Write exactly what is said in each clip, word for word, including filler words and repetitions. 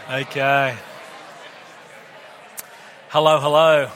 Okay. Hello, hello.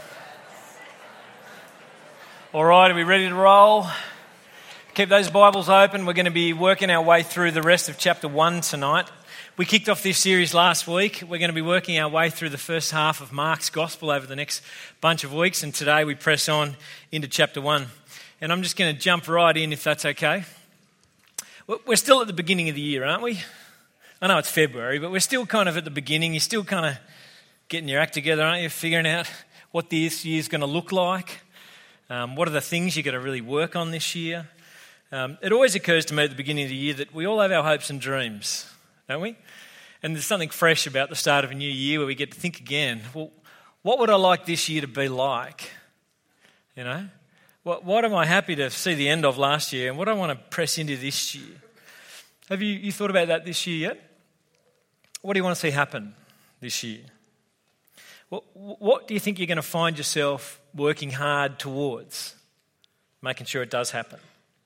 All right, are we ready to roll? Keep those Bibles open. We're going to be working our way through the rest of chapter one tonight. We kicked off this series last week. We're going to be working our way through the first half of Mark's Gospel over the next bunch of weeks, and today we press on into chapter one. And I'm just going to jump right in, if that's okay. We're still at the beginning of the year, aren't we? I know it's February, but we're still kind of at the beginning. You're still kind of getting your act together, aren't you? Figuring out what this year's going to look like. Um, what are the things you've got to really work on this year? Um, it always occurs to me at the beginning of the year that we all have our hopes and dreams, don't we? And there's something fresh about the start of a new year where we get to think again, well, what would I like this year to be like? You know? What, what am I happy to see the end of last year, and what do I want to press into this year? Have you, you thought about that this year yet? What do you want to see happen this year? What, what do you think you're going to find yourself working hard towards, making sure it does happen?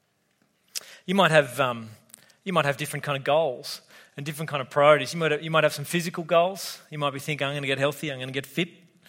You might have um, you might have different kind of goals and different kind of priorities. You might have, you might have some physical goals. You might be thinking, I'm going to get healthy, I'm going to get fit.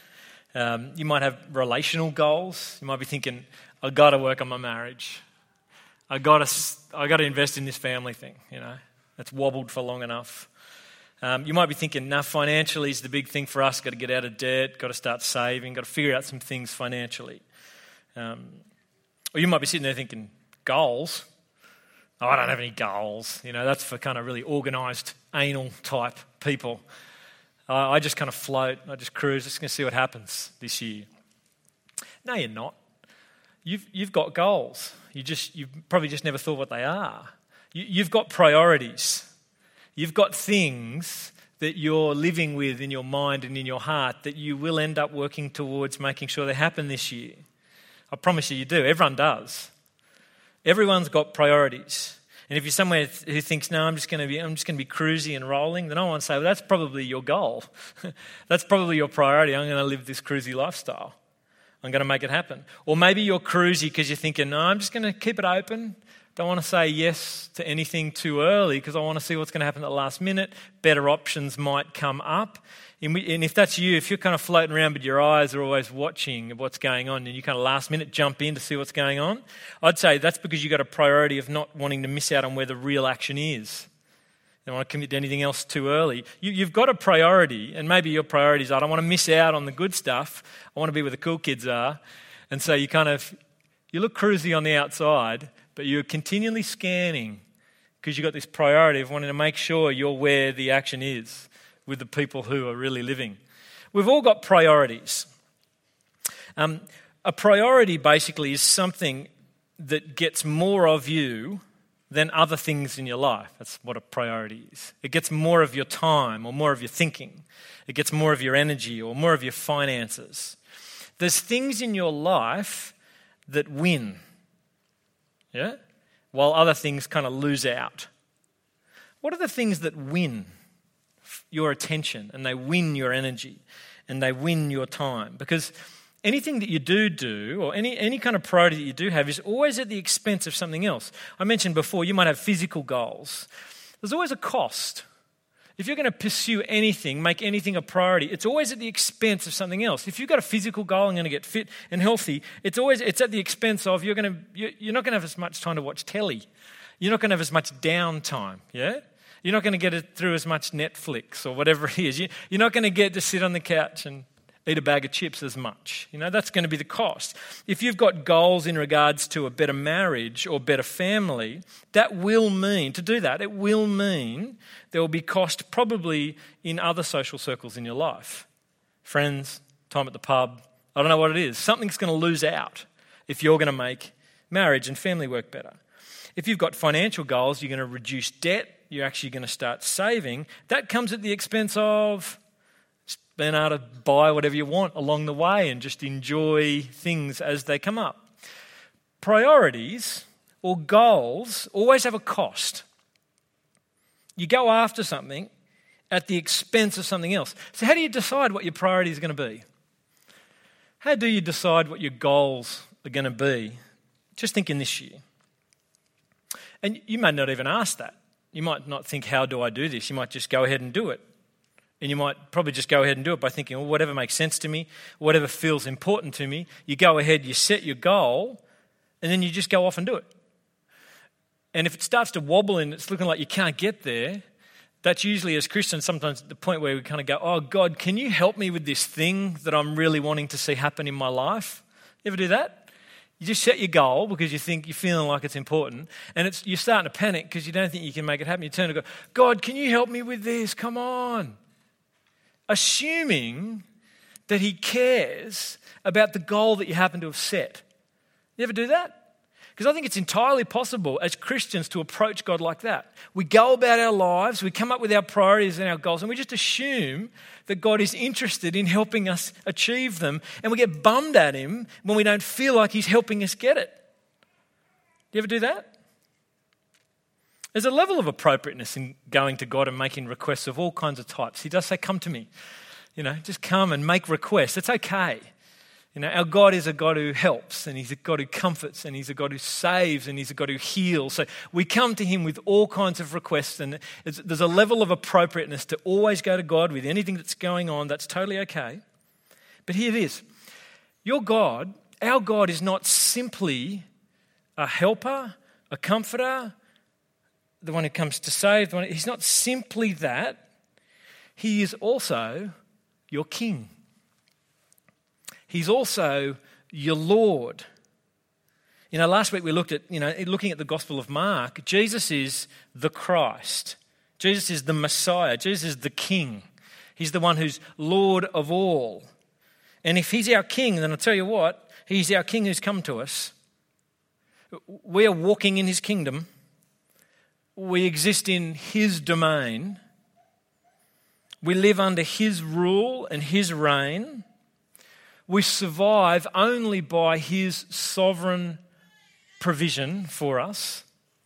Um, you might have relational goals. You might be thinking, I've got to work on my marriage. I've got to, I've got to invest in this family thing, you know. It's wobbled for long enough. Um, you might be thinking, nah, financially is the big thing for us. Got to get out of debt, got to start saving, got to figure out some things financially. Um, or you might be sitting there thinking, goals? Oh, I don't have any goals. You know, that's for kind of really organised, anal type people. Uh, I just kind of float, I just cruise, just going to see what happens this year. No, you're not. You've you've got goals. You just you've probably just never thought what they are. You, you've got priorities. You've got things that you're living with in your mind and in your heart that you will end up working towards making sure they happen this year. I promise you, you do. Everyone does. Everyone's got priorities. And if you're somewhere who thinks, no, I'm just going to be, I'm just going to be cruisy and rolling, then I want to say, well, that's probably your goal. That's probably your priority. I'm going to live this cruisy lifestyle. I'm going to make it happen. Or maybe you're cruisy because you're thinking, no, I'm just going to keep it open. Don't want to say yes to anything too early because I want to see what's going to happen at the last minute. Better options might come up. And if that's you, if you're kind of floating around but your eyes are always watching what's going on and you kind of last minute jump in to see what's going on, I'd say that's because you've got a priority of not wanting to miss out on where the real action is. You don't want to commit to anything else too early. You, you've got a priority, and maybe your priority is, I don't want to miss out on the good stuff. I want to be where the cool kids are. And so you kind of, you look cruisy on the outside, but you're continually scanning because you've got this priority of wanting to make sure you're where the action is with the people who are really living. We've all got priorities. Um, a priority basically is something that gets more of you than other things in your life. That's what a priority is. It gets more of your time or more of your thinking. It gets more of your energy or more of your finances. There's things in your life that win. Yeah? While other things kind of lose out. What are the things that win your attention and they win your energy and they win your time? Because anything that you do do or any, any kind of priority that you do have is always at the expense of something else. I mentioned before, you might have physical goals. There's always a cost. If you're going to pursue anything, make anything a priority, it's always at the expense of something else. If you've got a physical goal, I'm going to get fit and healthy, it's always it's at the expense of you're going to you're not going to have as much time to watch telly. You're not going to have as much downtime. Yeah, you're not going to get it through as much Netflix or whatever it is. You're not going to get to sit on the couch and eat a bag of chips as much. You know, that's going to be the cost. If you've got goals in regards to a better marriage or better family, that will mean, to do that, it will mean there will be cost probably in other social circles in your life. Friends, time at the pub, I don't know what it is. Something's going to lose out if you're going to make marriage and family work better. If you've got financial goals, you're going to reduce debt, you're actually going to start saving. That comes at the expense of being able to buy whatever you want along the way and just enjoy things as they come up. Priorities or goals always have a cost. You go after something at the expense of something else. So how do you decide what your priority is going to be? How do you decide what your goals are going to be? Just think in this year. And you may not even ask that. You might not think, how do I do this? You might just go ahead and do it. And you might probably just go ahead and do it by thinking, well, whatever makes sense to me, whatever feels important to me. You go ahead, you set your goal, and then you just go off and do it. And if it starts to wobble and it's looking like you can't get there, that's usually, as Christians, sometimes the point where we kind of go, oh, God, can you help me with this thing that I'm really wanting to see happen in my life? You ever do that? You just set your goal because you think you're feeling like it's important, and it's you're starting to panic because you don't think you can make it happen. You turn and go, God, can you help me with this? Come on. Assuming that he cares about the goal that you happen to have set. You ever do that? Because I think it's entirely possible as Christians to approach God like that. We go about our lives, we come up with our priorities and our goals, and we just assume that God is interested in helping us achieve them, and we get bummed at him when we don't feel like he's helping us get it. Do you ever do that? There's a level of appropriateness in going to God and making requests of all kinds of types. He does say, come to me. You know, just come and make requests. It's okay. You know, our God is a God who helps, and he's a God who comforts, and he's a God who saves, and he's a God who heals. So we come to him with all kinds of requests, and there's a level of appropriateness to always go to God with anything that's going on. That's totally okay. But here it is. Your God, our God, is not simply a helper, a comforter, the one who comes to save. The one, he's not simply that. He is also your King. He's also your Lord. You know, last week we looked at, you know, looking at the Gospel of Mark, Jesus is the Christ. Jesus is the Messiah. Jesus is the King. He's the one who's Lord of all. And if he's our King, then I'll tell you what, he's our King who's come to us. We are walking in his kingdom. We exist in his domain. We live under his rule and his reign. We survive only by his sovereign provision for us.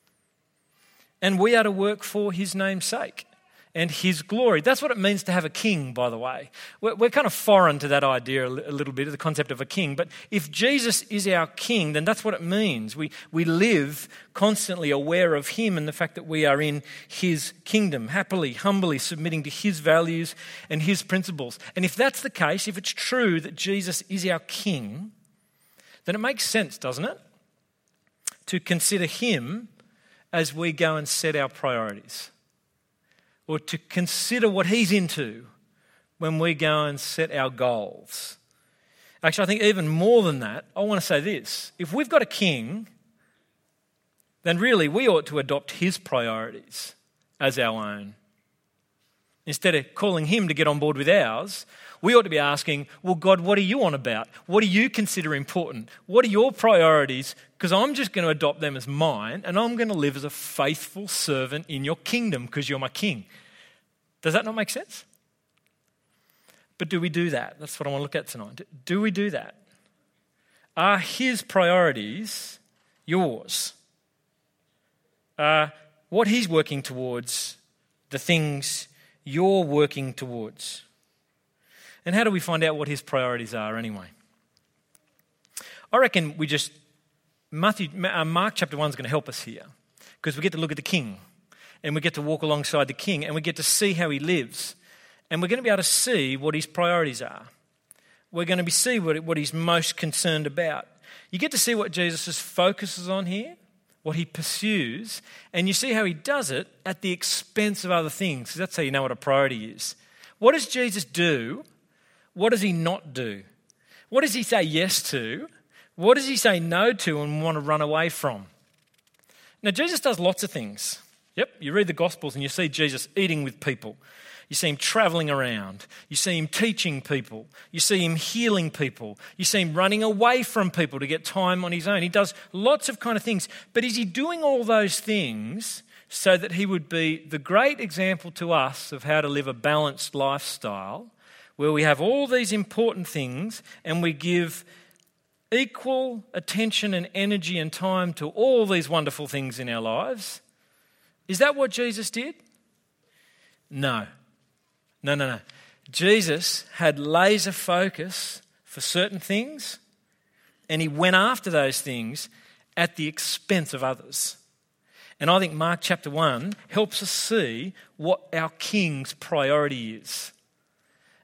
And we are to work for his name's sake and his glory. That's what it means to have a king, by the way. We're, we're kind of foreign to that idea a little bit, the concept of a king. But if Jesus is our king, then that's what it means. We, we live constantly aware of him and the fact that we are in his kingdom, happily, humbly submitting to his values and his principles. And if that's the case, if it's true that Jesus is our king, then it makes sense, doesn't it, to consider him as we go and set our priorities, or to consider what he's into when we go and set our goals. Actually, I think even more than that, I want to say this. If we've got a king, then really we ought to adopt his priorities as our own. Instead of calling him to get on board with ours, we ought to be asking, well, God, what are you on about? What do you consider important? What are your priorities? Because I'm just going to adopt them as mine, and I'm going to live as a faithful servant in your kingdom because you're my king. Does that not make sense? But do we do that? That's what I want to look at tonight. Do we do that? Are his priorities yours? Are what he's working towards the things you're working towards? And how do we find out what his priorities are anyway? I reckon we just, Matthew, Mark chapter one is going to help us here, because we get to look at the king and we get to walk alongside the king and we get to see how he lives, and we're going to be able to see what his priorities are. We're going to be see what, what he's most concerned about. You get to see what Jesus focuses on here, what he pursues, and you see how he does it at the expense of other things. That's how you know what a priority is. What does Jesus do? What does he not do? What does he say yes to? What does he say no to and want to run away from? Now, Jesus does lots of things. Yep, you read the Gospels and you see Jesus eating with people. You see him travelling around. You see him teaching people. You see him healing people. You see him running away from people to get time on his own. He does lots of kind of things. But is he doing all those things so that he would be the great example to us of how to live a balanced lifestyle, where we have all these important things and we give equal attention and energy and time to all these wonderful things in our lives? Is that what Jesus did? No. No, no, no. Jesus had laser focus for certain things, and he went after those things at the expense of others. And I think Mark chapter one helps us see what our King's priority is.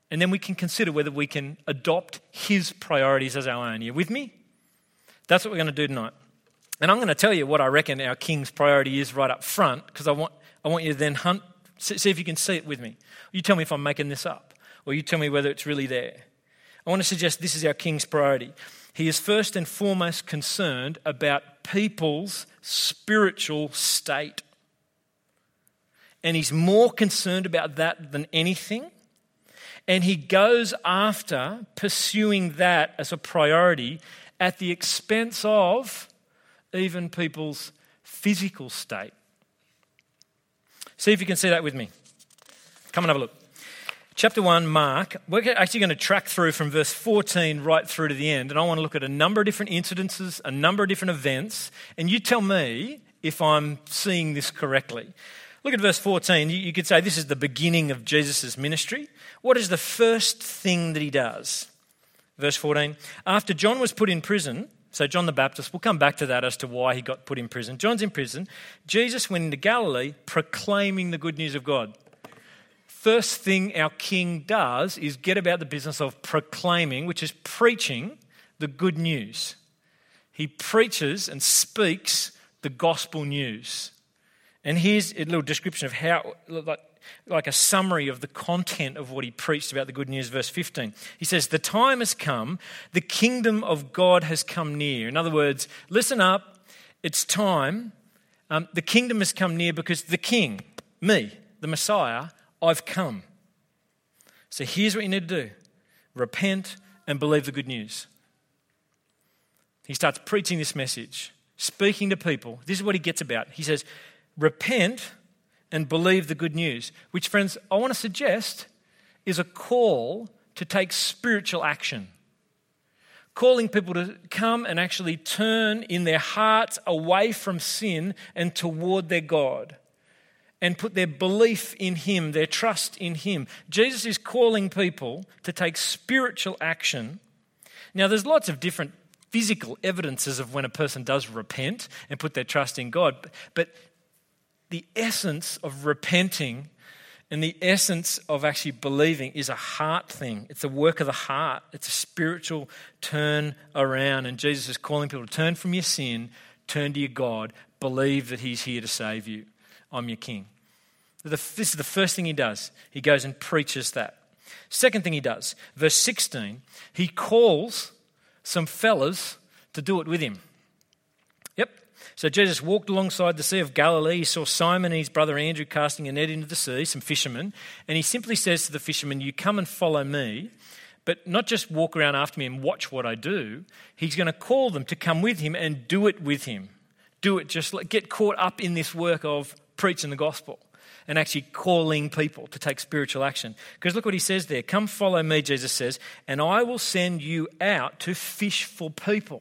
And then we can consider whether we can adopt his priorities as our own. Are you with me? That's what we're going to do tonight. And I'm going to tell you what I reckon our King's priority is right up front, because I want I want you to then hunt, see if you can see it with me. You tell me if I'm making this up, or you tell me whether it's really there. I want to suggest this is our King's priority. He is first and foremost concerned about people's spiritual state. And he's more concerned about that than anything. And he goes after pursuing that as a priority at the expense of even people's physical state. See if you can see that with me. Come and have a look. Chapter one, Mark, we're actually going to track through from verse fourteen right through to the end, and I want to look at a number of different incidences, a number of different events, and you tell me if I'm seeing this correctly. Look at verse fourteen. You could say this is the beginning of Jesus' ministry. What is the first thing that he does? Verse fourteen, after John was put in prison, so John the Baptist, we'll come back to that as to why he got put in prison. John's in prison. Jesus went into Galilee proclaiming the good news of God. First thing our King does is get about the business of proclaiming, which is preaching the good news. He preaches and speaks the gospel news. And here's a little description of how, like, like a summary of the content of what he preached about the good news, verse fifteen. He says, the time has come, the kingdom of God has come near. In other words, listen up, it's time. Um, the kingdom has come near because the King, me, the Messiah, I've come. So here's what you need to do. Repent and believe the good news. He starts preaching this message, speaking to people. This is what he gets about. He says, repent and believe the good news, which, friends, I want to suggest is a call to take spiritual action. Calling people to come and actually turn in their hearts away from sin and toward their God, and put their belief in him, their trust in him. Jesus is calling people to take spiritual action. Now, there's lots of different physical evidences of when a person does repent and put their trust in God, but the essence of repenting and the essence of actually believing is a heart thing. It's a work of the heart. It's a spiritual turn around, and Jesus is calling people to turn from your sin, turn to your God, believe that he's here to save you. I'm your King. This is the first thing he does. He goes and preaches that. Second thing he does, verse sixteen, he calls some fellas to do it with him. Yep. So Jesus walked alongside the Sea of Galilee. He saw Simon and his brother Andrew casting a net into the sea, some fishermen, and he simply says to the fishermen, you come and follow me, but not just walk around after me and watch what I do. He's going to call them to come with him and do it with him. Do it, just like, get caught up in this work of preaching the gospel and actually calling people to take spiritual action. Because look what he says there. Come follow me, Jesus says, and I will send you out to fish for people,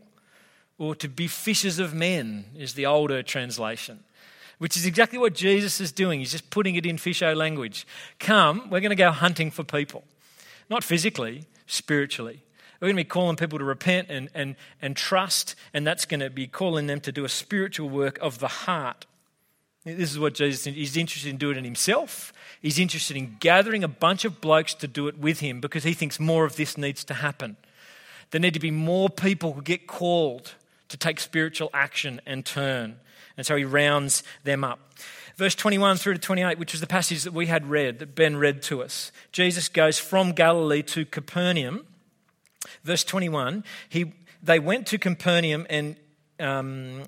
or to be fishers of men is the older translation, which is exactly what Jesus is doing. He's just putting it in fisho language. Come, we're going to go hunting for people. Not physically, spiritually. We're going to be calling people to repent and, and, and trust, and that's going to be calling them to do a spiritual work of the heart. This is what Jesus is. He's interested in doing it himself. He's interested in gathering a bunch of blokes to do it with him because he thinks more of this needs to happen. There need to be more people who get called to take spiritual action and turn. And so he rounds them up. Verse twenty-one through to twenty-eight, which was the passage that we had read, that Ben read to us. Jesus goes from Galilee to Capernaum. Verse twenty-one, he, they went to Capernaum, and um,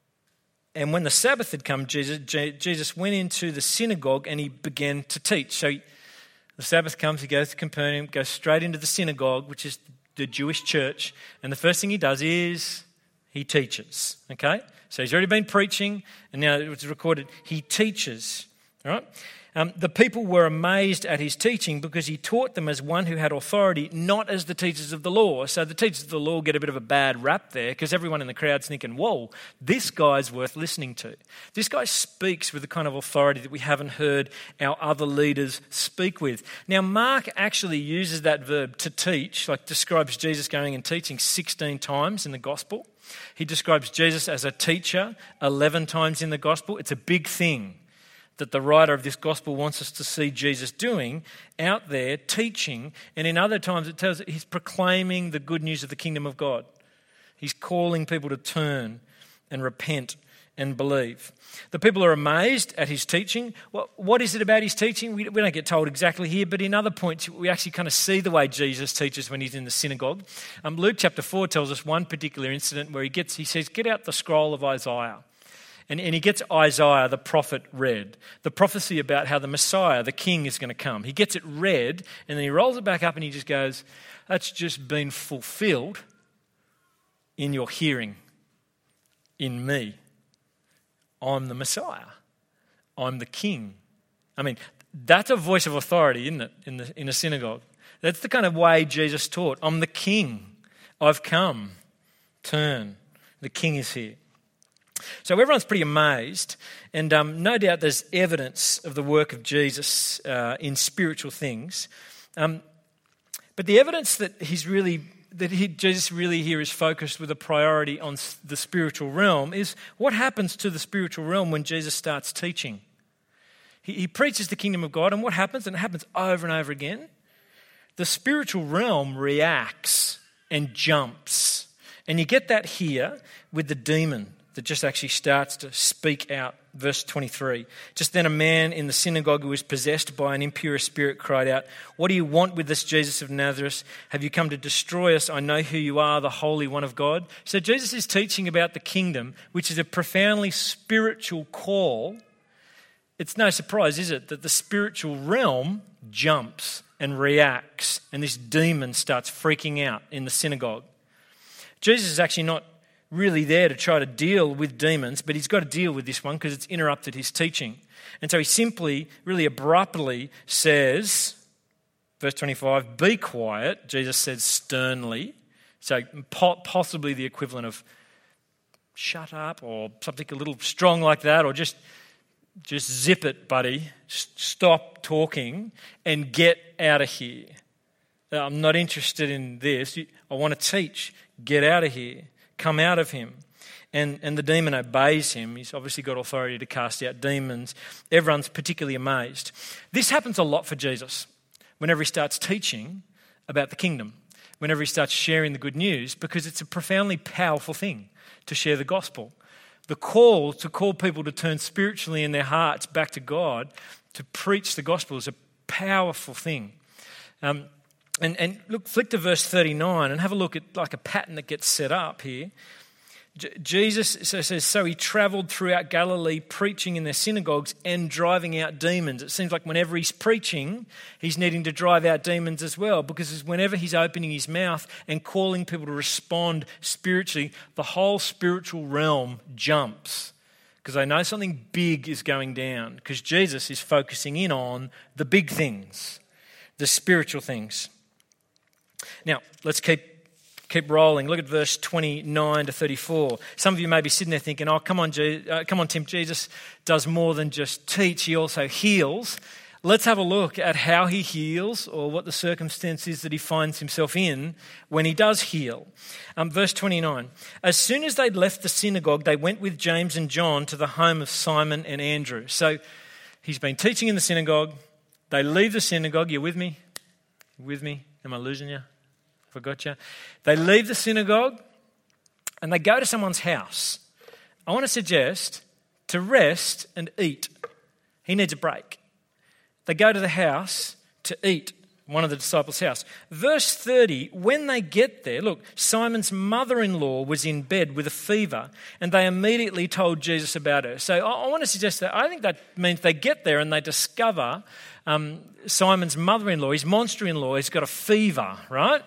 and when the Sabbath had come, Jesus, Jesus went into the synagogue and he began to teach. So he, the Sabbath comes, he goes to Capernaum, goes straight into the synagogue, which is the Jewish church, and the first thing he does is he teaches, okay? So he's already been preaching, and now it's recorded, he teaches, all right? Um, the people were amazed at his teaching because he taught them as one who had authority, not as the teachers of the law. So the teachers of the law get a bit of a bad rap there because everyone in the crowd's thinking, whoa, this guy's worth listening to. This guy speaks with the kind of authority that we haven't heard our other leaders speak with. Now, Mark actually uses that verb to teach, like describes Jesus going and teaching sixteen times in the gospel. He describes Jesus as a teacher eleven times in the gospel. It's a big thing that the writer of this gospel wants us to see Jesus doing out there, teaching, and in other times it tells us he's proclaiming the good news of the kingdom of God. He's calling people to turn and repent and believe. The people are amazed at his teaching. What, what is it about his teaching? We, we don't get told exactly here, but in other points we actually kind of see the way Jesus teaches when he's in the synagogue. Um, Luke chapter four tells us one particular incident where he gets, he says, get out the scroll of Isaiah. And, and he gets Isaiah, the prophet, read. The prophecy about how the Messiah, the king, is going to come. He gets it read, and then he rolls it back up and he just goes, that's just been fulfilled in your hearing, in me. I'm the Messiah. I'm the king. I mean, that's a voice of authority, isn't it, in the in a synagogue? That's the kind of way Jesus taught. I'm the king. I've come. Turn. The king is here. So everyone's pretty amazed, and um, no doubt there's evidence of the work of Jesus uh, in spiritual things. Um, but the evidence that he's really that he, Jesus really here is focused with a priority on the spiritual realm is what happens to the spiritual realm when Jesus starts teaching. He, he preaches the kingdom of God, and what happens? And it happens over and over again. The spiritual realm reacts and jumps, and you get that here with the demon that just actually starts to speak out. Verse twenty-three. Just then a man in the synagogue who was possessed by an impure spirit cried out, what do you want with this Jesus of Nazareth? Have you come to destroy us? I know who you are, the Holy One of God. So Jesus is teaching about the kingdom, which is a profoundly spiritual call. It's no surprise, is it, that the spiritual realm jumps and reacts, and this demon starts freaking out in the synagogue. Jesus is actually not really there to try to deal with demons, but he's got to deal with this one because it's interrupted his teaching. And so he simply, really abruptly says, verse twenty-five, be quiet. Jesus says sternly. So possibly the equivalent of shut up or something a little strong like that, or just, just zip it, buddy. Stop talking and get out of here. I'm not interested in this. I want to teach. Get out of here. Come out of him. And, and the demon obeys him. He's obviously got authority to cast out demons. Everyone's particularly amazed. This happens a lot for Jesus whenever he starts teaching about the kingdom, whenever he starts sharing the good news, because it's a profoundly powerful thing to share the gospel. The call to call people to turn spiritually in their hearts back to God, to preach the gospel, is a powerful thing. Um, And, and look, flick to verse thirty-nine and have a look at like a pattern that gets set up here. J- Jesus so says, so he travelled throughout Galilee preaching in their synagogues and driving out demons. It seems like whenever he's preaching, he's needing to drive out demons as well, because whenever he's opening his mouth and calling people to respond spiritually, the whole spiritual realm jumps, because they know something big is going down, because Jesus is focusing in on the big things, the spiritual things. Now, let's keep keep rolling. Look at verse twenty-nine to thirty-four. Some of you may be sitting there thinking, oh, come on, Je- uh, come on, Tim, Jesus does more than just teach. He also heals. Let's have a look at how he heals, or what the circumstance is that he finds himself in when he does heal. Um, verse twenty-nine. As soon as they'd left the synagogue, they went with James and John to the home of Simon and Andrew. So he's been teaching in the synagogue. They leave the synagogue. You with me? You with me? Am I losing you? Forgot you? They leave the synagogue and they go to someone's house. I want to suggest to rest and eat. He needs a break. They go to the house to eat, one of the disciples' house. Verse thirty, when they get there, look, Simon's mother-in-law was in bed with a fever, and they immediately told Jesus about her. So I, I want to suggest that I think that means they get there and they discover um, Simon's mother-in-law, his monster-in-law, has got a fever, right?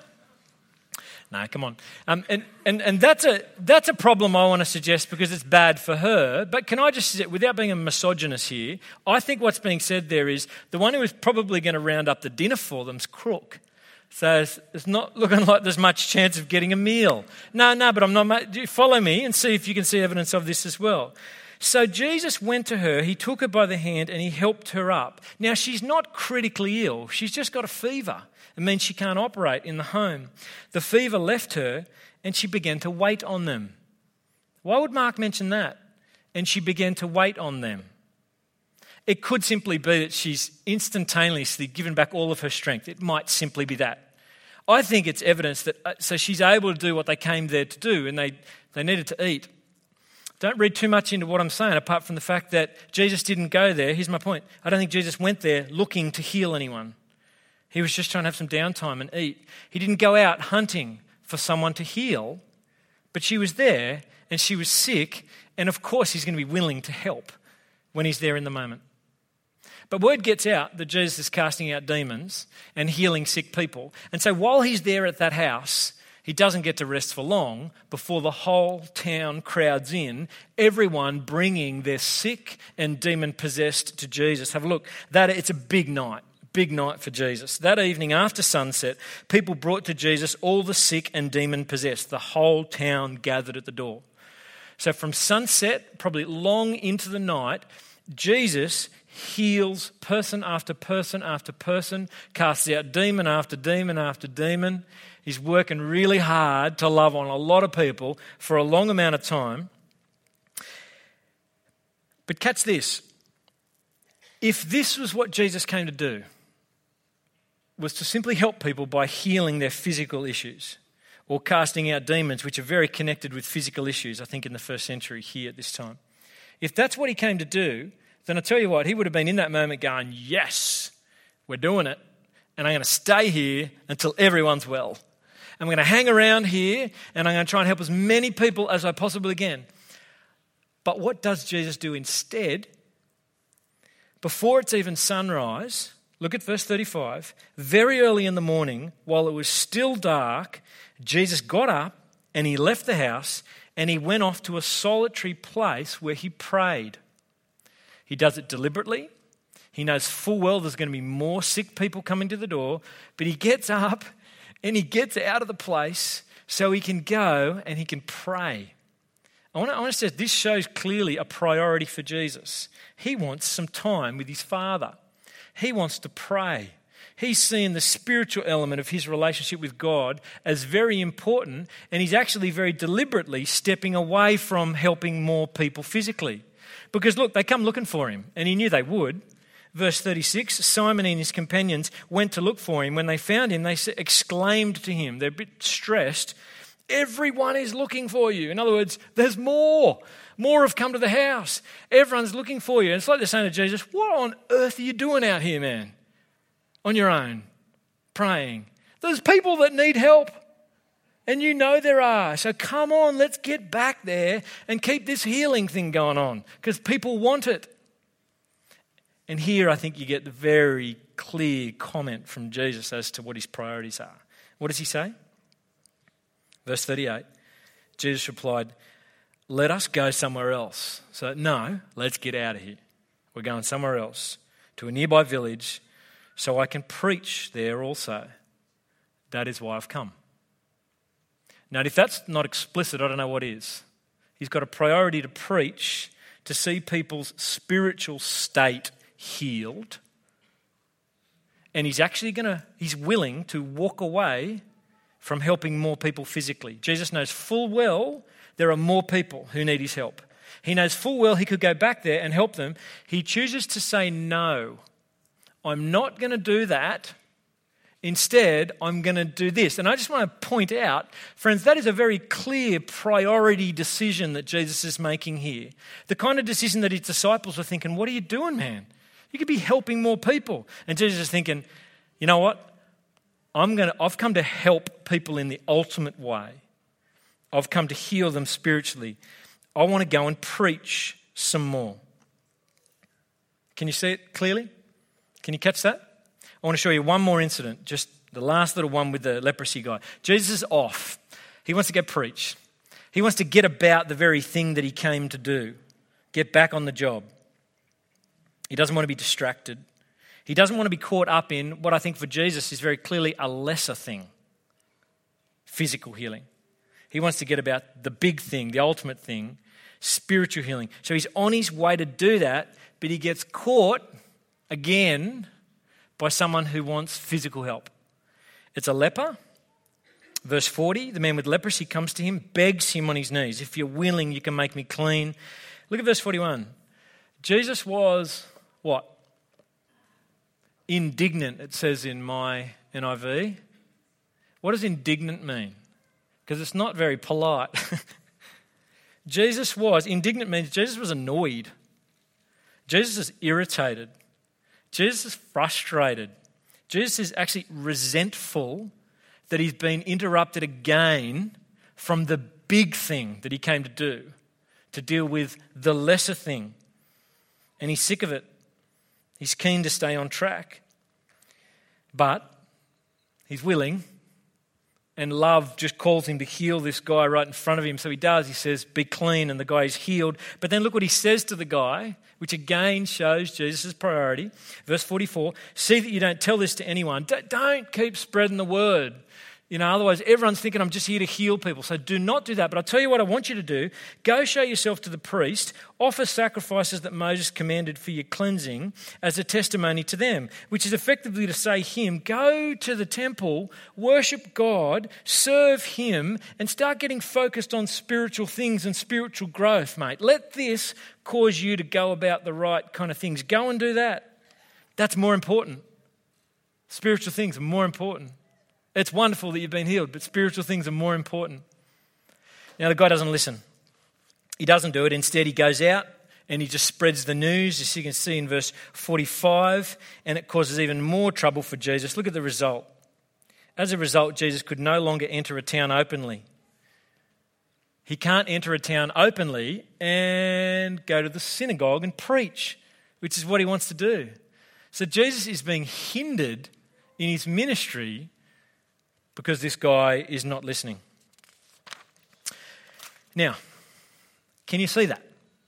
No, come on. Um, and, and, and that's a that's a problem I want to suggest, because it's bad for her. But can I just suggest, without being a misogynist here, I think what's being said there is the one who is probably going to round up the dinner for them's crook. So it's, it's not looking like there's much chance of getting a meal. No, no, but I'm not. Follow me and see if you can see evidence of this as well. So Jesus went to her, he took her by the hand and he helped her up. Now, she's not critically ill. She's just got a fever. It means she can't operate in the home. The fever left her and she began to wait on them. Why would Mark mention that? And she began to wait on them. It could simply be that she's instantaneously given back all of her strength. It might simply be that. I think it's evidence that, uh, so she's able to do what they came there to do, and they, they needed to eat. Don't read too much into what I'm saying, apart from the fact that Jesus didn't go there. Here's my point. I don't think Jesus went there looking to heal anyone. He was just trying to have some downtime and eat. He didn't go out hunting for someone to heal, but she was there and she was sick, and of course he's going to be willing to help when he's there in the moment. But word gets out that Jesus is casting out demons and healing sick people. And so while he's there at that house, he doesn't get to rest for long before the whole town crowds in, everyone bringing their sick and demon-possessed to Jesus. Have a look. That it's a big night, big night for Jesus. That evening after sunset, people brought to Jesus all the sick and demon-possessed. The whole town gathered at the door. So from sunset, probably long into the night, Jesus heals person after person after person, casts out demon after demon after demon. He's working really hard to love on a lot of people for a long amount of time. But catch this. If this was what Jesus came to do, was to simply help people by healing their physical issues or casting out demons, which are very connected with physical issues, I think, in the first century here at this time. If that's what he came to do, then I tell you what, he would have been in that moment going, yes, we're doing it, and I'm going to stay here until everyone's well. I'm going to hang around here, and I'm going to try and help as many people as I possibly can. But what does Jesus do instead? Before it's even sunrise, look at verse thirty-five. Very early in the morning, while it was still dark, Jesus got up and he left the house and he went off to a solitary place where he prayed. He does it deliberately. He knows full well there's going to be more sick people coming to the door, but he gets up and he gets out of the place so he can go and he can pray. I want to, I want to say this shows clearly a priority for Jesus. He wants some time with his Father. He wants to pray. He's seeing the spiritual element of his relationship with God as very important, and he's actually very deliberately stepping away from helping more people physically. Because look, they come looking for him, and he knew they would. Verse thirty-six, Simon and his companions went to look for him. When they found him, they exclaimed to him, they're a bit stressed, everyone is looking for you. In other words, there's more. More have come to the house. Everyone's looking for you. And it's like they're saying to Jesus, what on earth are you doing out here, man? On your own, praying. There's people that need help. And you know there are. So come on, let's get back there and keep this healing thing going on because people want it. And here I think you get the very clear comment from Jesus as to what his priorities are. What does he say? Verse thirty-eight, Jesus replied, let us go somewhere else. So no, let's get out of here. We're going somewhere else to a nearby village so I can preach there also. That is why I've come. Now, if that's not explicit, I don't know what is. He's got a priority to preach, to see people's spiritual state healed. And he's actually going to, he's willing to walk away from helping more people physically. Jesus knows full well there are more people who need his help. He knows full well he could go back there and help them. He chooses to say, no, I'm not going to do that. Instead, I'm going to do this. And I just want to point out, friends, that is a very clear priority decision that Jesus is making here. The kind of decision that his disciples were thinking, what are you doing, man? You could be helping more people. And Jesus is thinking, you know what? I'm going to, I've come to help people in the ultimate way. I've come to heal them spiritually. I want to go and preach some more. Can you see it clearly? Can you catch that? I want to show you one more incident, just the last little one with the leprosy guy. Jesus is off. He wants to go preach. He wants to get about the very thing that he came to do, get back on the job. He doesn't want to be distracted. He doesn't want to be caught up in what I think for Jesus is very clearly a lesser thing, physical healing. He wants to get about the big thing, the ultimate thing, spiritual healing. So he's on his way to do that, but he gets caught again by someone who wants physical help. It's a leper. Verse forty, the man with leprosy comes to him, begs him on his knees, if you're willing, you can make me clean. Look at verse forty-one. Jesus was what? Indignant, it says in my N I V. What does indignant mean? Because it's not very polite. Jesus was, indignant means Jesus was annoyed. Jesus is irritated. Jesus is frustrated. Jesus is actually resentful that he's been interrupted again from the big thing that he came to do, to deal with the lesser thing. And he's sick of it. He's keen to stay on track. But he's willing, and love just calls him to heal this guy right in front of him. So he does. He says, be clean, and the guy is healed. But then look what he says to the guy, which again shows Jesus' priority. Verse forty-four, see that you don't tell this to anyone. D- don't keep spreading the word. You know, otherwise everyone's thinking I'm just here to heal people. So do not do that. But I'll tell you what I want you to do. Go show yourself to the priest. Offer sacrifices that Moses commanded for your cleansing as a testimony to them, which is effectively to say him, go to the temple, worship God, serve him, and start getting focused on spiritual things and spiritual growth, mate. Let this cause you to go about the right kind of things. Go and do that. That's more important. Spiritual things are more important. It's wonderful that you've been healed, but spiritual things are more important. Now, the guy doesn't listen. He doesn't do it. Instead, he goes out and he just spreads the news, as you can see in verse forty-five, and it causes even more trouble for Jesus. Look at the result. As a result, Jesus could no longer enter a town openly. He can't enter a town openly and go to the synagogue and preach, which is what he wants to do. So Jesus is being hindered in his ministry because this guy is not listening. Now, can you see that?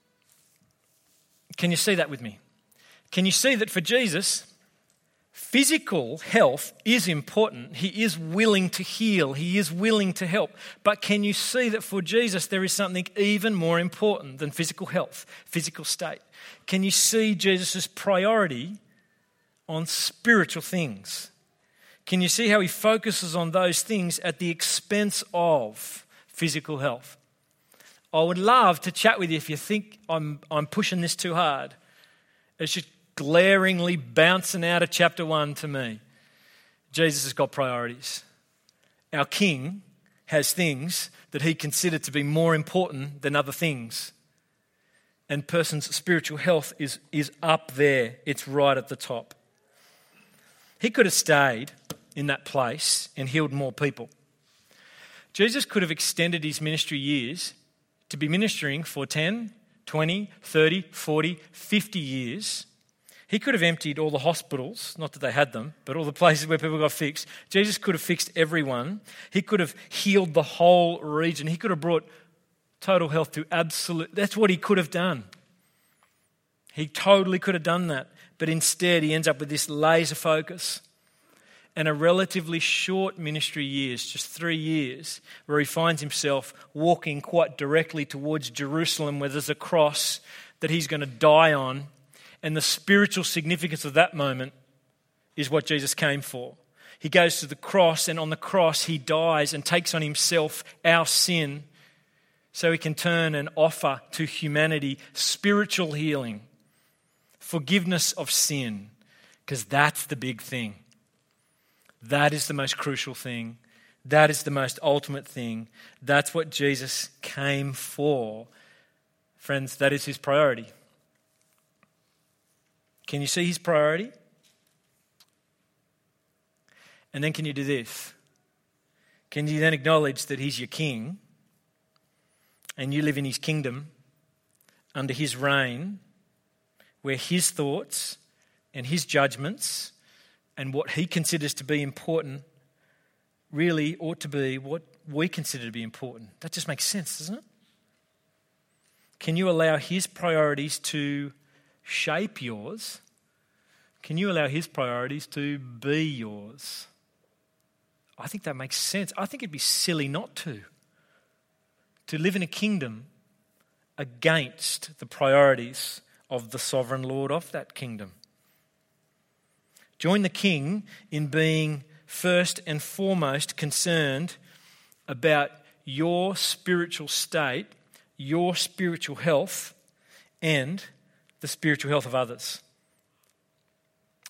Can you see that with me? Can you see that for Jesus, physical health is important. He is willing to heal. He is willing to help. But can you see that for Jesus, there is something even more important than physical health, physical state? Can you see Jesus' priority on spiritual things? Can you see how he focuses on those things at the expense of physical health? I would love to chat with you if you think I'm, I'm pushing this too hard. It's just glaringly bouncing out of chapter one to me. Jesus has got priorities. Our King has things that he considered to be more important than other things. And person's spiritual health is, is up there. It's right at the top. He could have stayed in that place and healed more people. Jesus could have extended his ministry years to be ministering for ten, twenty, thirty, forty, fifty years. He could have emptied all the hospitals, not that they had them, but all the places where people got fixed. Jesus could have fixed everyone. He could have healed the whole region. He could have brought total health to absolute. That's what he could have done. He totally could have done that. But instead, he ends up with this laser focus and a relatively short ministry years, just three years, where he finds himself walking quite directly towards Jerusalem, where there's a cross that he's going to die on. And the spiritual significance of that moment is what Jesus came for. He goes to the cross, and on the cross he dies and takes on himself our sin so he can turn and offer to humanity spiritual healing, forgiveness of sin, because that's the big thing. That is the most crucial thing. That is the most ultimate thing. That's what Jesus came for. Friends, that is his priority. Can you see his priority? And then can you do this? Can you then acknowledge that he's your king and you live in his kingdom under his reign, where his thoughts and his judgments and what he considers to be important really ought to be what we consider to be important? That just makes sense, doesn't it? Can you allow his priorities to shape yours? Can you allow his priorities to be yours? I think that makes sense. I think it'd be silly not to. To live in a kingdom against the priorities of the sovereign Lord of that kingdom. Join the King in being first and foremost concerned about your spiritual state, your spiritual health, and the spiritual health of others.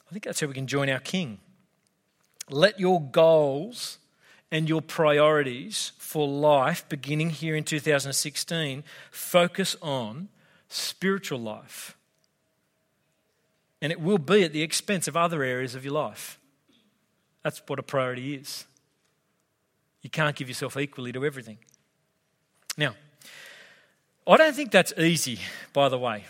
I think that's how we can join our King. Let your goals and your priorities for life, beginning here in two thousand sixteen, focus on spiritual life. And it will be at the expense of other areas of your life. That's what a priority is. You can't give yourself equally to everything. Now, I don't think that's easy, by the way.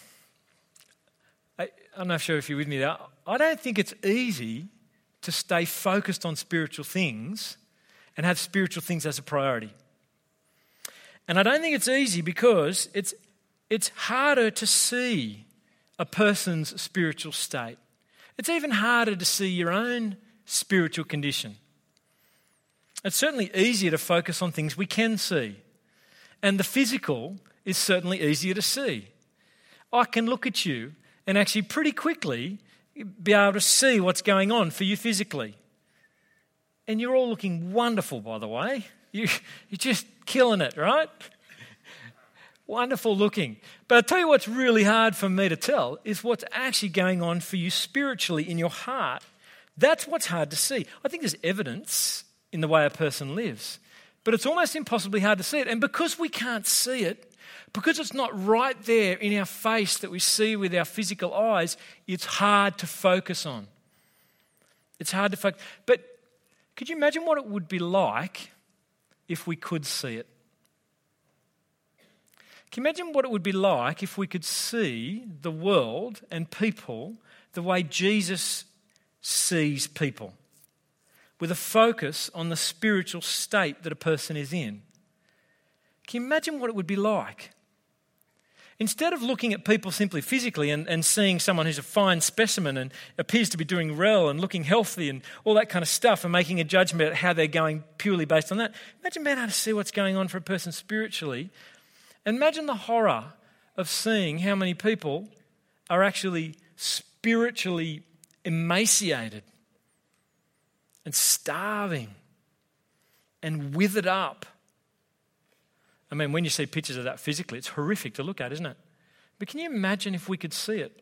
I, I'm not sure if you're with me there. I don't think it's easy to stay focused on spiritual things and have spiritual things as a priority. And I don't think it's easy because it's it's harder to see a person's spiritual state. It's even harder to see your own spiritual condition. It's certainly easier to focus on things we can see. And the physical is certainly easier to see. I can look at you and actually pretty quickly be able to see what's going on for you physically. And you're all looking wonderful, by the way. You, you're just killing it, right? Wonderful looking. But I'll tell you what's really hard for me to tell is what's actually going on for you spiritually in your heart. That's what's hard to see. I think there's evidence in the way a person lives, but it's almost impossibly hard to see it. And because we can't see it, because it's not right there in our face that we see with our physical eyes, it's hard to focus on. It's hard to focus. But could you imagine what it would be like if we could see it? Can you imagine what it would be like if we could see the world and people the way Jesus sees people, with a focus on the spiritual state that a person is in? Can you imagine what it would be like? Instead of looking at people simply physically and, and seeing someone who's a fine specimen and appears to be doing well and looking healthy and all that kind of stuff and making a judgment about how they're going purely based on that, imagine being able to see what's going on for a person spiritually. And imagine the horror of seeing how many people are actually spiritually emaciated and starving and withered up. I mean, when you see pictures of that physically, it's horrific to look at, isn't it? But can you imagine if we could see it?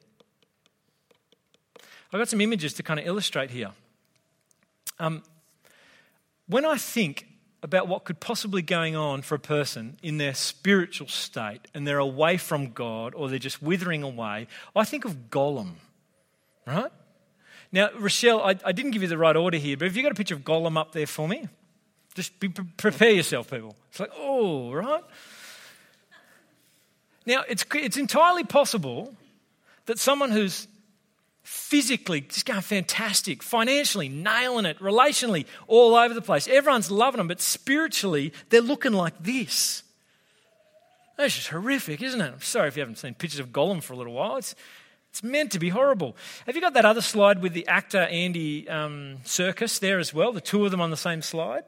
I've got some images to kind of illustrate here. Um, when I think about what could possibly be going on for a person in their spiritual state and they're away from God or they're just withering away, I think of Gollum, right? Now, Rochelle, I, I didn't give you the right order here, but have you got a picture of Gollum up there for me? Just be, prepare yourself, people. It's like, oh, right? Now, it's it's entirely possible that someone who's physically just going fantastic, financially nailing it, relationally all over the place, everyone's loving them, but spiritually they're looking like this. That's just horrific, isn't it? I'm sorry if you haven't seen pictures of Gollum for a little while. It's it's meant to be horrible. Have you got that other slide with the actor Andy um, Serkis there as well? The two of them on the same slide?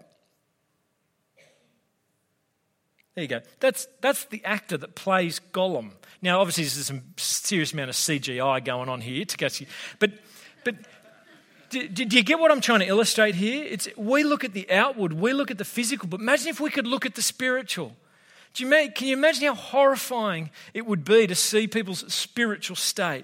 There you go. That's that's the actor that plays Gollum. Now, obviously, there's some serious amount of C G I going on here to get you, but but do, do you get what I'm trying to illustrate here? It's we look at the outward, we look at the physical, but imagine if we could look at the spiritual. Do you make, can you imagine how horrifying it would be to see people's spiritual state?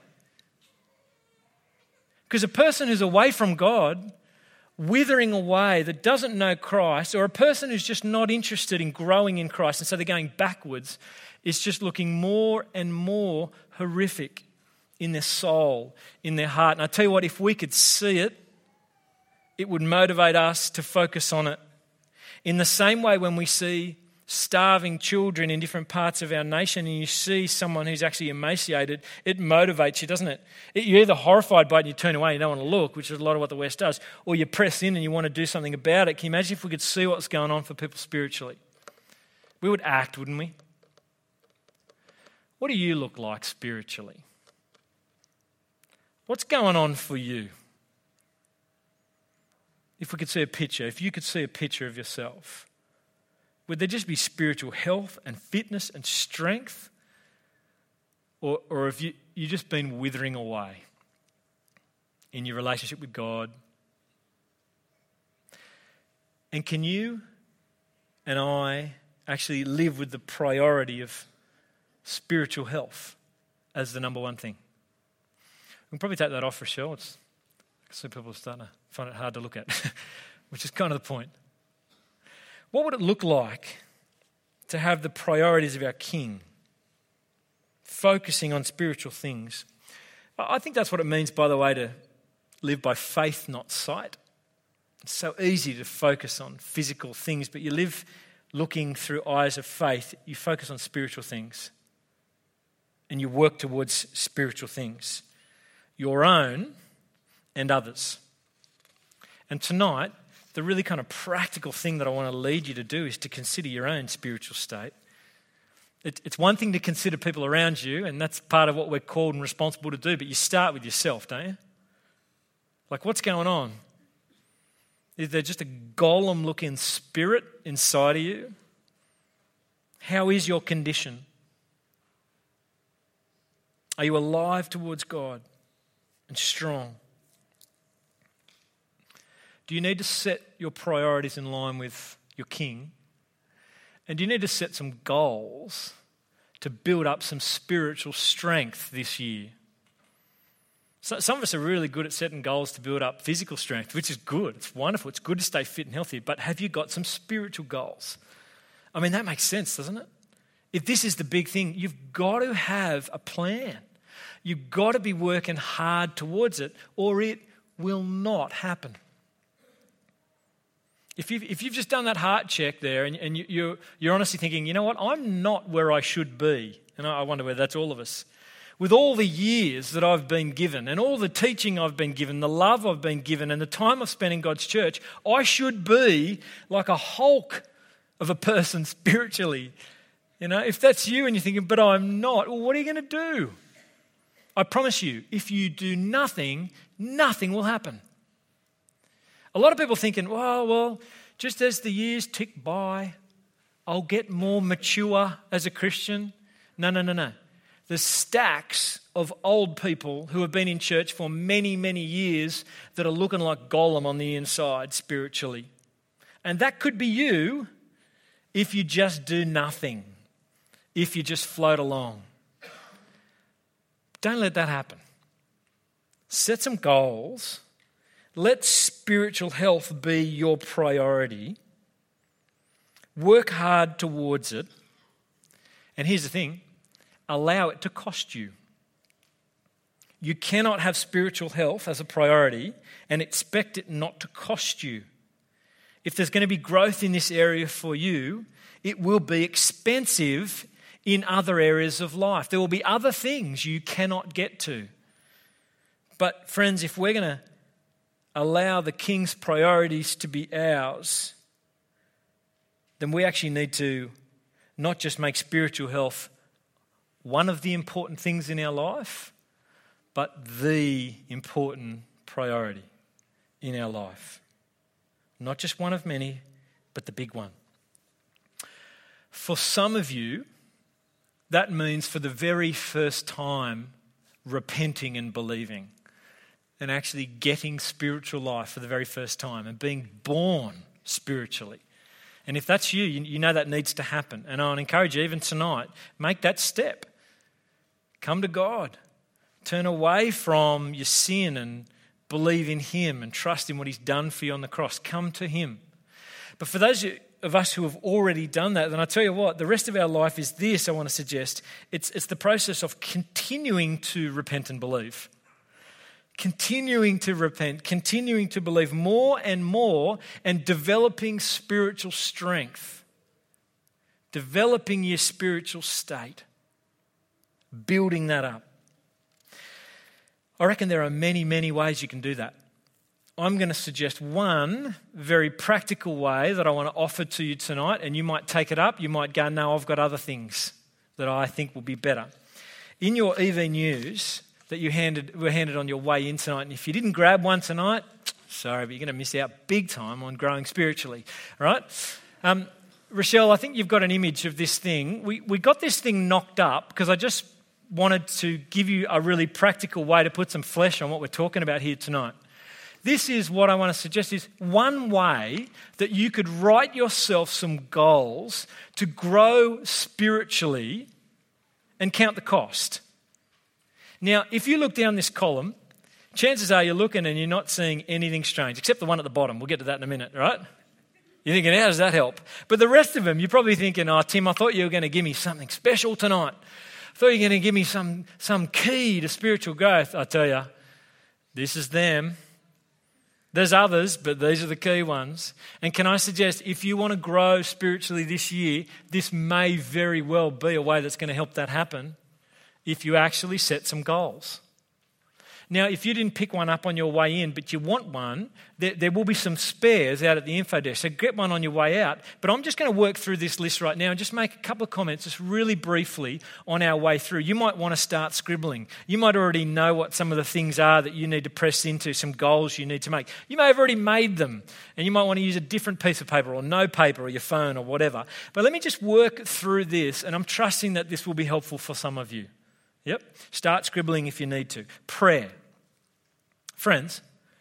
Because a person who's away from God, withering away, that doesn't know Christ, or a person who's just not interested in growing in Christ, and so they're going backwards, is just looking more and more horrific in their soul, in their heart. And I tell you what, if we could see it, it would motivate us to focus on it. In the same way, when we see starving children in different parts of our nation and you see someone who's actually emaciated, it motivates you, doesn't it? You're either horrified by it and you turn away and you don't want to look, which is a lot of what the West does, or you press in and you want to do something about it. Can you imagine if we could see what's going on for people spiritually? We would act, wouldn't we? What do you look like spiritually? What's going on for you? If we could see a picture, if you could see a picture of yourself, would there just be spiritual health and fitness and strength? Or, or have you, you just been withering away in your relationship with God? And can you and I actually live with the priority of spiritual health as the number one thing? We can probably take that off, Rochelle. It's So people are starting to find it hard to look at, which is kind of the point. What would it look like to have the priorities of our King focusing on spiritual things? I think that's what it means, by the way, to live by faith, not sight. It's so easy to focus on physical things, but you live looking through eyes of faith. You focus on spiritual things and you work towards spiritual things, your own and others. And tonight, the really kind of practical thing that I want to lead you to do is to consider your own spiritual state. It, it's one thing to consider people around you, and that's part of what we're called and responsible to do, but you start with yourself, don't you? Like, what's going on? Is there just a golem-looking spirit inside of you? How is your condition? Are you alive towards God and strong? Do you need to set your priorities in line with your King? And do you need to set some goals to build up some spiritual strength this year? So, some of us are really good at setting goals to build up physical strength, which is good. It's wonderful. It's good to stay fit and healthy. But have you got some spiritual goals? I mean, that makes sense, doesn't it? If this is the big thing, you've got to have a plan. You've got to be working hard towards it, or it will not happen. If you've, if you've just done that heart check there and, and you, you're, you're honestly thinking, you know what, I'm not where I should be. And I wonder whether that's all of us. With all the years that I've been given and all the teaching I've been given, the love I've been given and the time I've spent in God's church, I should be like a Hulk of a person spiritually. You know, if that's you and you're thinking, but I'm not, well, what are you going to do? I promise you, if you do nothing, nothing will happen. A lot of people thinking, well, well, just as the years tick by, I'll get more mature as a Christian. No, no, no, no. There's stacks of old people who have been in church for many, many years that are looking like Gollum on the inside spiritually. And that could be you if you just do nothing, if you just float along. Don't let that happen. Set some goals. Let spiritual health be your priority. Work hard towards it. And here's the thing. Allow it to cost you. You cannot have spiritual health as a priority and expect it not to cost you. If there's going to be growth in this area for you, it will be expensive in other areas of life. There will be other things you cannot get to. But friends, if we're going to allow the King's priorities to be ours, then we actually need to not just make spiritual health one of the important things in our life, but the important priority in our life. Not just one of many, but the big one. For some of you, that means for the very first time repenting and believing and actually getting spiritual life for the very first time and being born spiritually. And if that's you, you know that needs to happen. And I would encourage you, even tonight, make that step. Come to God. Turn away from your sin and believe in Him and trust in what He's done for you on the cross. Come to Him. But for those of us who have already done that, then I tell you what, the rest of our life is this, I want to suggest. It's, it's the process of continuing to repent and believe. Continuing to repent, continuing to believe more and more, and developing spiritual strength. Developing your spiritual state. Building that up. I reckon there are many, many ways you can do that. I'm going to suggest one very practical way that I want to offer to you tonight, and you might take it up. You might go, no, I've got other things that I think will be better. In your E V News that you handed were handed on your way in tonight, and if you didn't grab one tonight, sorry, but you're going to miss out big time on growing spiritually. All right? Um, Rochelle, I think you've got an image of this thing. We we got this thing knocked up because I just wanted to give you a really practical way to put some flesh on what we're talking about here tonight. This is what I want to suggest is one way that you could write yourself some goals to grow spiritually and count the cost. Now, if you look down this column, chances are you're looking and you're not seeing anything strange, except the one at the bottom. We'll get to that in a minute, right? You're thinking, how does that help? But the rest of them, you're probably thinking, oh, Tim, I thought you were going to give me something special tonight. I thought you were going to give me some, some key to spiritual growth. I tell you, this is them. There's others, but these are the key ones. And can I suggest, if you want to grow spiritually this year, this may very well be a way that's going to help that happen if you actually set some goals. Now, if you didn't pick one up on your way in, but you want one, there, there will be some spares out at the info desk. So get one on your way out. But I'm just going to work through this list right now and just make a couple of comments just really briefly on our way through. You might want to start scribbling. You might already know what some of the things are that you need to press into, some goals you need to make. You may have already made them, and you might want to use a different piece of paper or no paper or your phone or whatever. But let me just work through this, and I'm trusting that this will be helpful for some of you. Yep. Start scribbling if you need to. Prayer. Friends,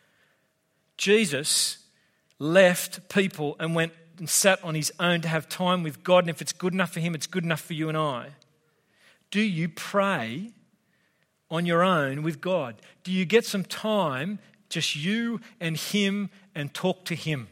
Jesus left people and went and sat on his own to have time with God. And if it's good enough for him, it's good enough for you and I. Do you pray on your own with God? Do you get some time, just you and him, and talk to him?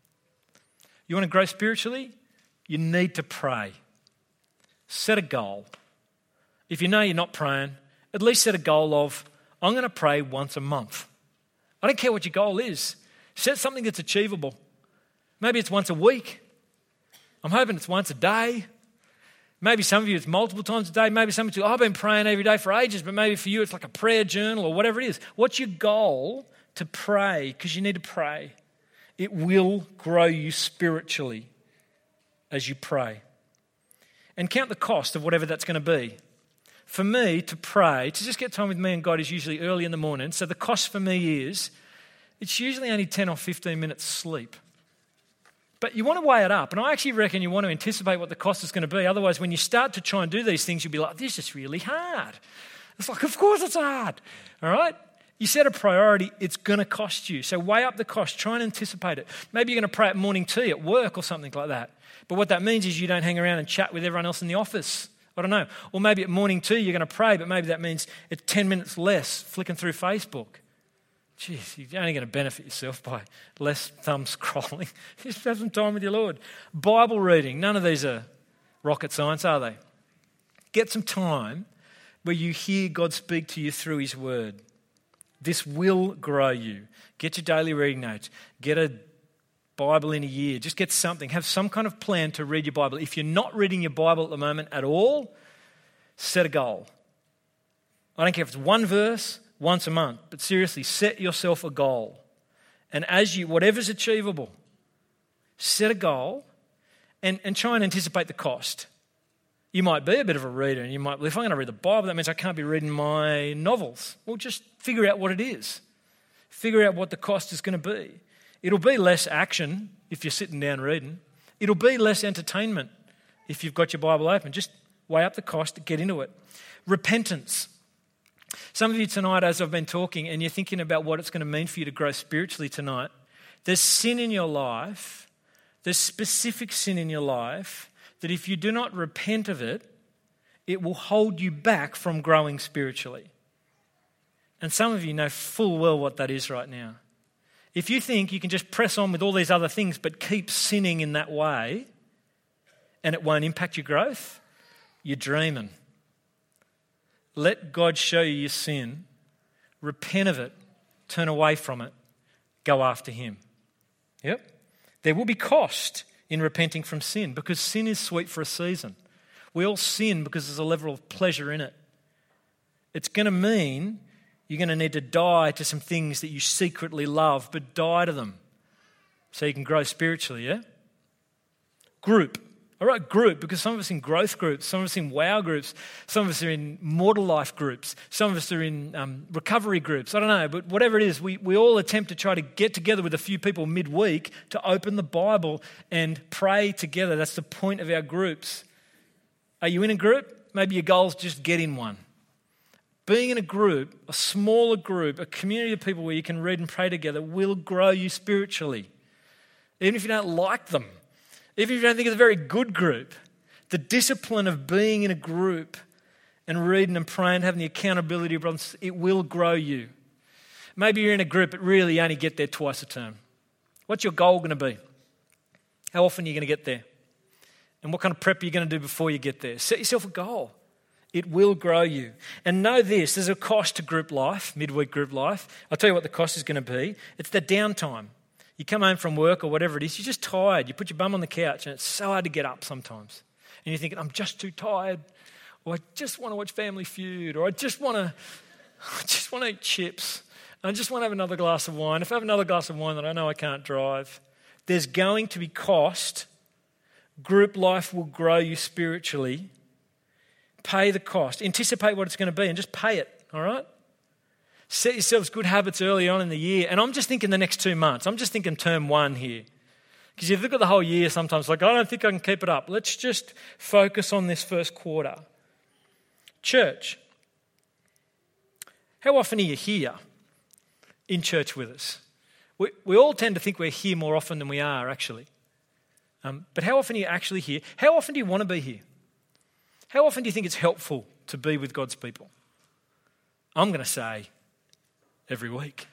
You want to grow spiritually? You need to pray. Set a goal. If you know you're not praying, at least set a goal of, I'm going to pray once a month. I don't care what your goal is. Set something that's achievable. Maybe it's once a week. I'm hoping it's once a day. Maybe some of you it's multiple times a day. Maybe some of you, oh, I've been praying every day for ages, but maybe for you it's like a prayer journal or whatever it is. What's your goal to pray? Because you need to pray. It will grow you spiritually as you pray. And count the cost of whatever that's going to be. For me, to pray, to just get time with me and God is usually early in the morning. So the cost for me is, it's usually only ten or fifteen minutes sleep. But you want to weigh it up. And I actually reckon you want to anticipate what the cost is going to be. Otherwise, when you start to try and do these things, you'll be like, this is really hard. It's like, of course it's hard. All right? You set a priority, it's going to cost you. So weigh up the cost. Try and anticipate it. Maybe you're going to pray at morning tea at work or something like that. But what that means is you don't hang around and chat with everyone else in the office. I don't know. Or maybe at morning tea you're going to pray, but maybe that means it's ten minutes less flicking through Facebook. Jeez, you're only going to benefit yourself by less thumb scrolling. Just have some time with your Lord. Bible reading. None of these are rocket science, are they? Get some time where you hear God speak to you through his word. This will grow you. Get your daily reading notes. Get a Bible in a year. Just get something. Have some kind of plan to read your Bible. If you're not reading your Bible at the moment at all, set a goal. I don't care if it's one verse, once a month, but seriously, set yourself a goal. And as you, whatever's achievable, set a goal and, and try and anticipate the cost. You might be a bit of a reader and you might, well, if I'm going to read the Bible, that means I can't be reading my novels. Well, just figure out what it is. Figure out what the cost is going to be. It'll be less action if you're sitting down reading. It'll be less entertainment if you've got your Bible open. Just weigh up the cost, get into it. Repentance. Some of you tonight, as I've been talking, and you're thinking about what it's going to mean for you to grow spiritually tonight, there's sin in your life, there's specific sin in your life, that if you do not repent of it, it will hold you back from growing spiritually. And some of you know full well what that is right now. If you think you can just press on with all these other things but keep sinning in that way and it won't impact your growth, you're dreaming. Let God show you your sin, repent of it, turn away from it, go after him. Yep. There will be cost in repenting from sin because sin is sweet for a season. We all sin because there's a level of pleasure in it. It's going to mean you're going to need to die to some things that you secretly love, but die to them so you can grow spiritually, yeah? Group. All right, group, because some of us are in growth groups, some of us are in wow groups, some of us are in mortal life groups, some of us are in um, recovery groups. I don't know, but whatever it is, we, we all attempt to try to get together with a few people midweek to open the Bible and pray together. That's the point of our groups. Are you in a group? Maybe your goal is just get in one. Being in a group, a smaller group, a community of people where you can read and pray together will grow you spiritually. Even if you don't like them, even if you don't think it's a very good group, the discipline of being in a group and reading and praying, having the accountability of brothers, it will grow you. Maybe you're in a group but really only get there twice a term. What's your goal going to be? How often are you going to get there? And what kind of prep are you going to do before you get there? Set yourself a goal. It will grow you. And know this, there's a cost to group life, midweek group life. I'll tell you what the cost is going to be. It's the downtime. You come home from work or whatever it is, you're just tired. You put your bum on the couch and it's so hard to get up sometimes. And you're thinking, I'm just too tired. Or I just want to watch Family Feud. Or I just want to, I just want to eat chips. I just want to have another glass of wine. If I have another glass of wine, then I know I can't drive. There's going to be cost. Group life will grow you spiritually. Pay the cost. Anticipate what it's going to be and just pay it, all right? Set yourselves good habits early on in the year. And I'm just thinking the next two months. I'm just thinking term one here. Because you look at the whole year sometimes like, I don't think I can keep it up. Let's just focus on this first quarter. Church. How often are you here in church with us? We, we all tend to think we're here more often than we are, actually. Um, but how often are you actually here? How often do you want to be here? How often do you think it's helpful to be with God's people? I'm going to say every week.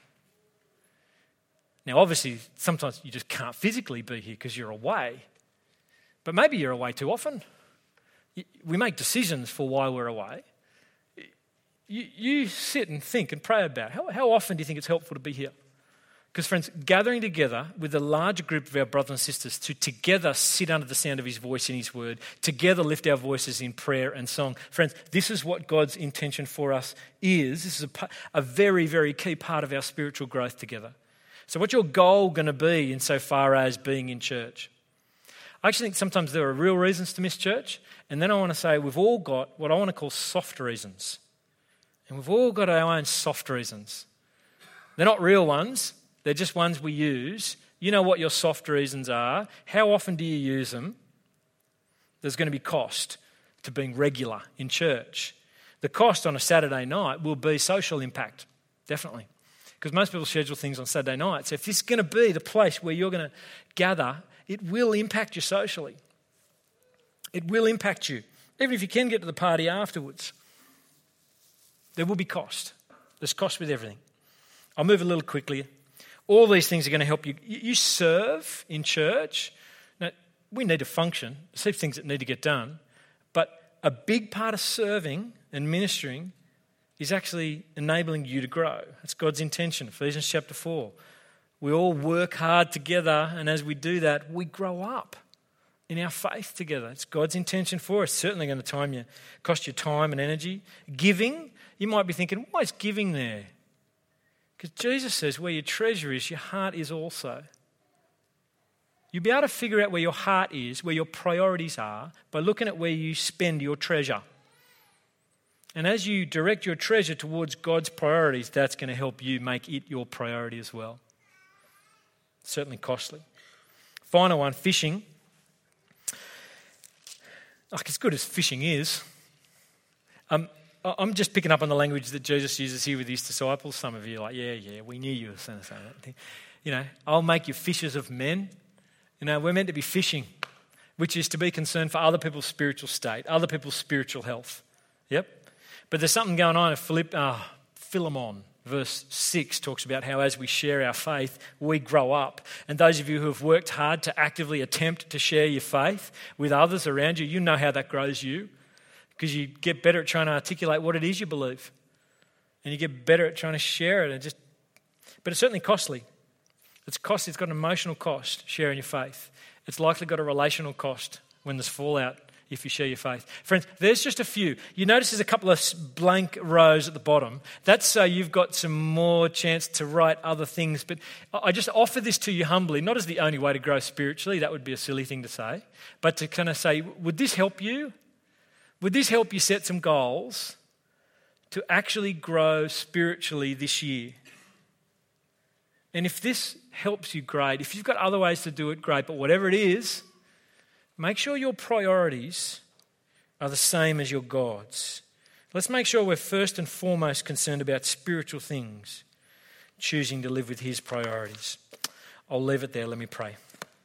Now, obviously, sometimes you just can't physically be here because you're away. But maybe you're away too often. We make decisions for why we're away. You, you sit and think and pray about how, how often do you think it's helpful to be here? Because, friends, gathering together with a larger group of our brothers and sisters to together sit under the sound of his voice in his word, together lift our voices in prayer and song. Friends, this is what God's intention for us is. This is a, a very, very key part of our spiritual growth together. So what's your goal going to be insofar as being in church? I actually think sometimes there are real reasons to miss church, and then I want to say we've all got what I want to call soft reasons. And we've all got our own soft reasons. They're not real ones. They're just ones we use. You know what your soft reasons are. How often do you use them? There's going to be cost to being regular in church. The cost on a Saturday night will be social impact, definitely. Because most people schedule things on Saturday night. So if this is going to be the place where you're going to gather, it will impact you socially. It will impact you. Even if you can get to the party afterwards, there will be cost. There's cost with everything. I'll move a little quickly. All these things are going to help you. You serve in church. Now, we need to function. There's heaps of things that need to get done. But a big part of serving and ministering is actually enabling you to grow. That's God's intention. Ephesians chapter four. We all work hard together, and as we do that, we grow up in our faith together. It's God's intention for us. It's certainly going to time you, cost you time and energy. Giving, you might be thinking, why is giving there? Because Jesus says where your treasure is, your heart is also. You'll be able to figure out where your heart is, where your priorities are, by looking at where you spend your treasure. And as you direct your treasure towards God's priorities, that's going to help you make it your priority as well. Certainly costly. Final one, fishing. Like, as good as fishing is, um, I'm just picking up on the language that Jesus uses here with his disciples. Some of you are like, yeah, yeah, we knew you were saying that. You know, I'll make you fishers of men. You know, we're meant to be fishing, which is to be concerned for other people's spiritual state, other people's spiritual health. Yep. But there's something going on in Philipp, uh, Philemon. Verse six talks about how as we share our faith, we grow up. And those of you who have worked hard to actively attempt to share your faith with others around you, you know how that grows you. Because you get better at trying to articulate what it is you believe. And you get better at trying to share it. And just, but it's certainly costly. It's costly. It's got an emotional cost, sharing your faith. It's likely got a relational cost when there's fallout if you share your faith. Friends, there's just a few. You notice there's a couple of blank rows at the bottom. That's so you've got some more chance to write other things. But I just offer this to you humbly, not as the only way to grow spiritually. That would be a silly thing to say. But to kind of say, would this help you? Would this help you set some goals to actually grow spiritually this year? And if this helps you, great. If you've got other ways to do it, great. But whatever it is, make sure your priorities are the same as your God's. Let's make sure we're first and foremost concerned about spiritual things, choosing to live with his priorities. I'll leave it there. Let me pray.